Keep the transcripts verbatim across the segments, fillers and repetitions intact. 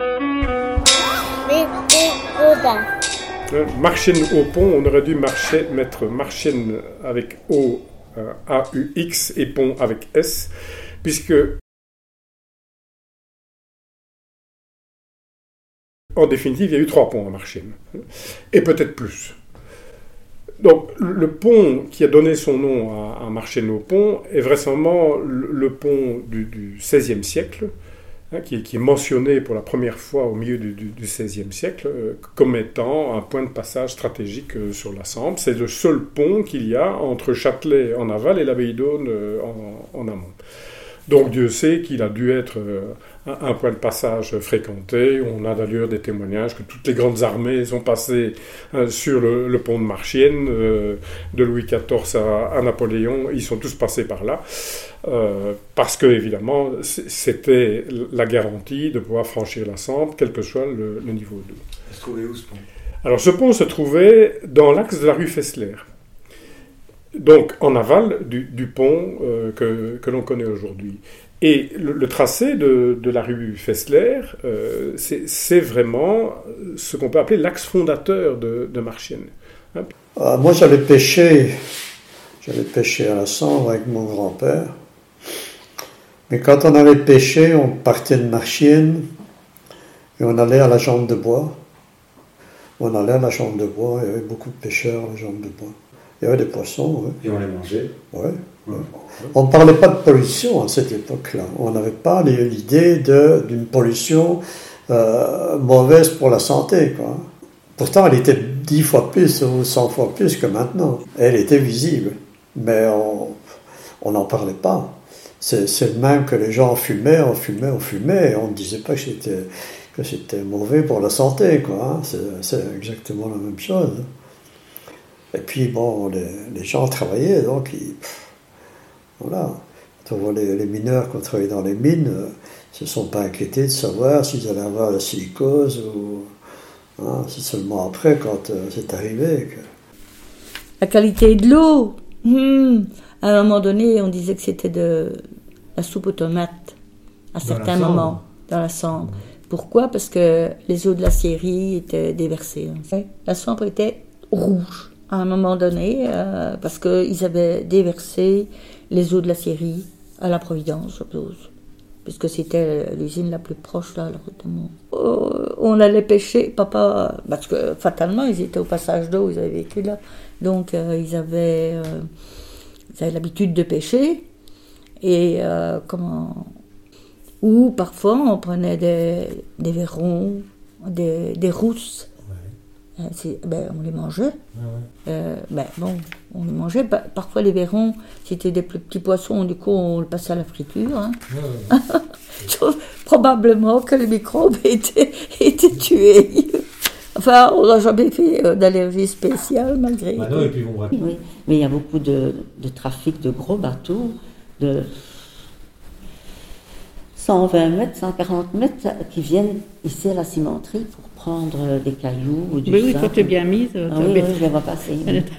Marchienne au pont, on aurait dû marcher, mettre Marchienne avec O, euh, A U X et pont avec S, puisque en définitive, il y a eu trois ponts à Marchienne, et peut-être plus. Donc, le pont qui a donné son nom à, à Marchienne-au-Pont est vraisemblablement le, le pont du, du seizième siècle, hein, qui, qui est mentionné pour la première fois au milieu du, du, du seizième siècle euh, comme étant un point de passage stratégique euh, sur la Sambre. C'est le seul pont qu'il y a entre Châtelet en aval et l'abbaye d'Aulne euh, en, en amont. Donc Dieu sait qu'il a dû être euh, un, un point de passage fréquenté. On a d'ailleurs des témoignages que toutes les grandes armées sont passées euh, sur le, le pont de Marchienne, euh, de Louis quatorze à, à Napoléon. Ils sont tous passés par là, euh, parce que évidemment c'était la garantie de pouvoir franchir la Sambre, quel que soit le, le niveau d'eau. Il se trouvait où ce pont ? Alors ce pont se trouvait dans l'axe de la rue Fessler. Donc en aval du, du pont euh, que, que l'on connaît aujourd'hui. Et le, le tracé de, de la rue Fessler, euh, c'est, c'est vraiment ce qu'on peut appeler l'axe fondateur de, de Marchienne. Hein? Euh, moi j'avais pêché, j'avais pêché à la Sambre avec mon grand-père. Mais quand on allait pêcher, on partait de Marchienne et on allait à la Jambe de Bois. On allait à la Jambe de Bois, il y avait beaucoup de pêcheurs à la Jambe de Bois. Il y avait des poissons, oui. Et on les mangeait. Oui. Ouais. On ne parlait pas de pollution à cette époque-là. On n'avait pas l'idée de, d'une pollution euh, mauvaise pour la santé, quoi. Pourtant, elle était dix fois plus ou cent fois plus que maintenant. Elle était visible, mais on n'en parlait pas. C'est, c'est le même que les gens fumaient, on fumait, on fumait, et on ne disait pas que c'était, que c'était mauvais pour la santé, quoi. C'est, c'est exactement la même chose. Et puis, bon, les, les gens travaillaient, donc, ils, pff, voilà. Quand on voit les, les mineurs qui ont travaillé dans les mines, euh, ils ne se sont pas inquiétés de savoir s'ils allaient avoir la silicose ou... Hein, c'est seulement après, quand euh, c'est arrivé que... La qualité de l'eau, hum, à un moment donné, on disait que c'était de la soupe aux tomates, à certains moments, dans la Sambre. Pourquoi ? Parce que les eaux de la scierie étaient déversées. La Sambre était rouge. À un moment donné, euh, parce qu'ils avaient déversé les eaux de la scierie à la Providence, je suppose, puisque c'était l'usine la plus proche là, à la route de Mont. Oh, on allait pêcher, papa, parce que fatalement, ils étaient au passage d'eau, ils avaient vécu là, donc euh, ils, avaient, euh, ils avaient l'habitude de pêcher, et euh, comment... Ou parfois, on prenait des, des verrons, des, des rousses. C'est, ben, on les mangeait. Ah ouais. euh, ben, bon, on les mangeait. Pa- parfois, les verrons, c'était des plus petits poissons, du coup, on le passait à la friture. Hein. Ah ouais. Probablement que les microbes étaient, étaient tués. Enfin, on n'a jamais fait euh, d'allergie spéciale, malgré bah non, et puis bon, ouais. Oui, mais il y a beaucoup de, de trafic de gros bateaux, de cent vingt mètres, cent quarante mètres, qui viennent ici à la cimenterie pour prendre des cailloux ou du oui, sable. Oui, toi tu es bien mise. Ah, oui, oui, je les vois passer. Oui. Et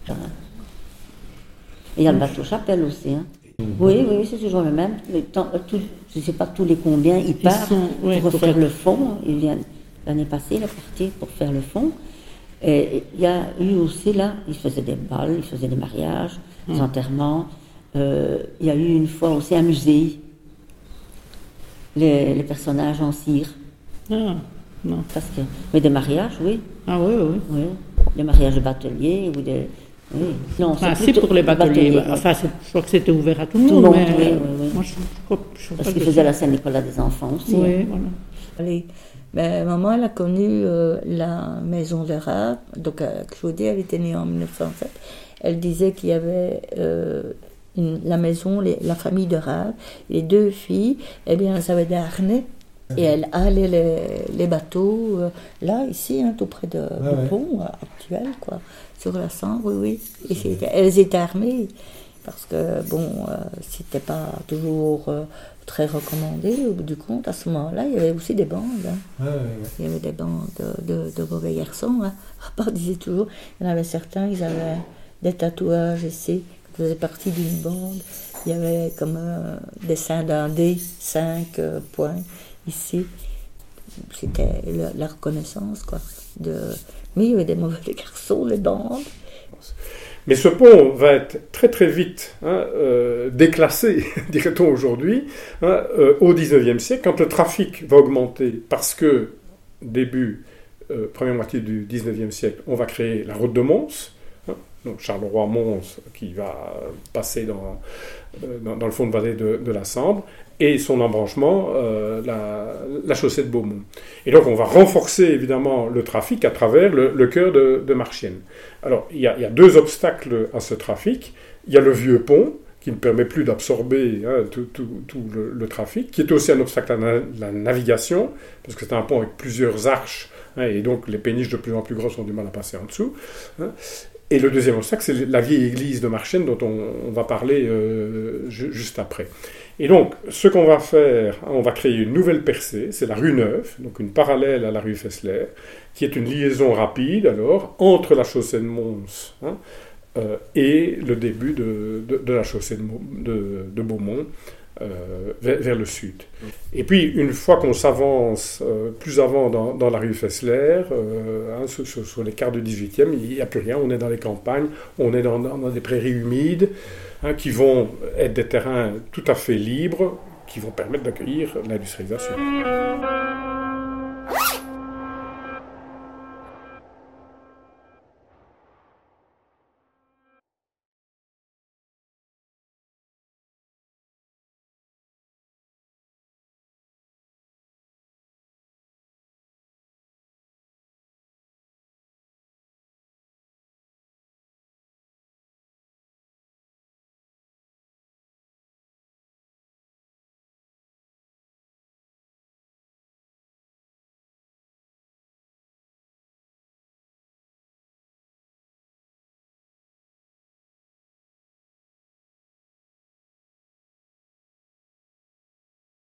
il y a le bateau Chapelle aussi. Hein. Oui, oui, c'est toujours le même. Les temps, tout, je ne sais pas tous les combien, ils partent ils ouais, pour refaire pour... le fond. Ils viennent, l'année passée, il est parti pour faire le fond. Et il y a eu aussi là, ils faisaient des balles, ils faisaient des mariages, des hum. enterrements. Euh, il y a eu une fois aussi un musée. Les, les personnages en cire. Ah, non. Parce que, mais des mariages, oui. Ah oui, oui. oui. Des mariages de bateliers ou des... Oui. Non, c'est, ah, c'est pour les bateliers. bateliers enfin, c'est, je crois que c'était ouvert à tout le monde. Tout mais, oui, oui, oui. Moi, je, je, je, je Parce qu'ils faisaient la Saint-Nicolas des enfants aussi. Oui, hein. voilà. Allez. Ben, maman, elle a connu euh, la maison de Rave. Donc, euh, Claudie, elle était née en dix-neuf cent sept. Elle disait qu'il y avait... Euh, Une, la maison, les, la famille de Rave, les deux filles, eh bien, elles avaient des harnais et elles halaient les, les bateaux, euh, là, ici, hein, tout près de, ah, du ouais. pont euh, actuel, quoi, sur la Sambre, oui, oui. Et c'était, elles étaient armées, parce que, bon, euh, c'était pas toujours euh, très recommandé, au bout du compte, à ce moment-là, il y avait aussi des bandes, hein. ah, ouais, ouais. Il y avait des bandes de, de, de mauvais garçons, hein. Papa disait toujours, il y en avait certains, ils avaient des tatouages ici, faisait partie d'une bande. Il y avait comme un dessin d'un dé, cinq euh, points ici. c'était la, la reconnaissance, quoi. De... Mais il y avait des mauvais garçons, les bandes. Mais ce pont va être très très vite hein, euh, déclassé, dirait-on aujourd'hui, hein, euh, au dix-neuvième siècle, quand le trafic va augmenter, parce que, début, euh, première moitié du dix-neuvième siècle, on va créer la route de Mons, hein, donc Charleroi-Mons, qui va passer dans, euh, dans, dans le fond de vallée de, de la Sambre, et son embranchement, euh, la, la chaussée de Beaumont. Et donc on va renforcer évidemment le trafic à travers le, le cœur de, de Marchiennes. Alors il y, a, il y a deux obstacles à ce trafic. Il y a le vieux pont, qui ne permet plus d'absorber hein, tout, tout, tout le, le trafic, qui est aussi un obstacle à la, la navigation, parce que c'est un pont avec plusieurs arches, hein, et donc les péniches de plus en plus grosses ont du mal à passer en dessous. Hein. Et le deuxième obstacle, c'est la vieille église de Marchiennes, dont on, on va parler euh, ju- juste après. Et donc, ce qu'on va faire, on va créer une nouvelle percée, c'est la rue Neuve, donc une parallèle à la rue Fessler, qui est une liaison rapide, alors, entre la chaussée de Mons hein, euh, et le début de, de, de la chaussée de, de, de Beaumont, euh, vers, vers le sud. Et puis, une fois qu'on s'avance euh, plus avant dans, dans la rue Fessler, euh, hein, sur, sur, sur les quarts du dix-huitième, il n'y a plus rien, on est dans les campagnes, on est dans, dans, dans des prairies humides, Hein, qui vont être des terrains tout à fait libres, qui vont permettre d'accueillir l'industrialisation.